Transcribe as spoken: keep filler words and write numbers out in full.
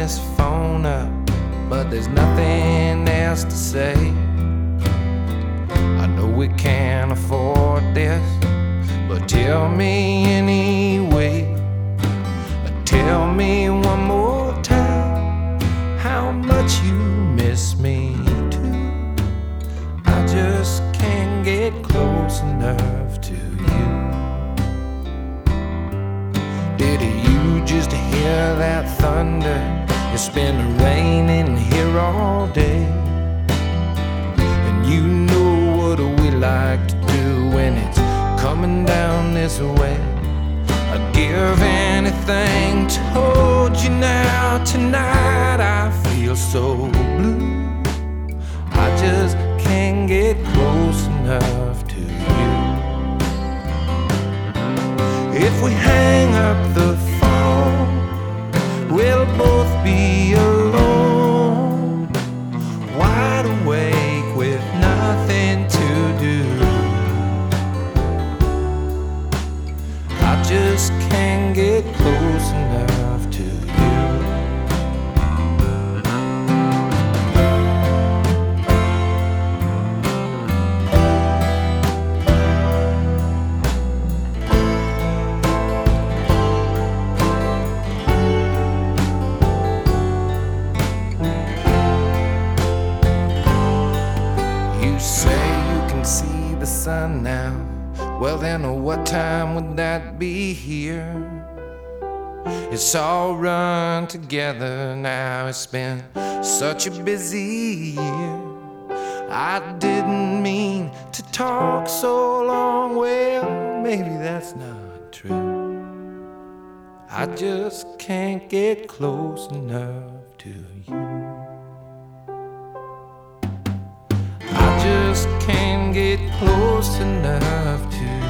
this phone up, but there's nothing else to say. I know we can't afford this, but tell me anyway. Tell me one more time how much you miss me too. I just can't get close enough to you. Did you just hear that thunder? It's been raining here all day, and you know what we like to do when it's coming down this way. I'd give anything to hold you now. Tonight I feel so blue. I just can't get close enough to you. If we hang up the phone, we'll both be alone, wide awake with nothing to do. I just can't get close enough to you. You say you can see the sun now. Well then, what time would that be here? It's all run together now. It's been such a busy year. I didn't mean to talk so long. Well, maybe that's not true. I just can't get close enough to you. I just can't get close enough to you.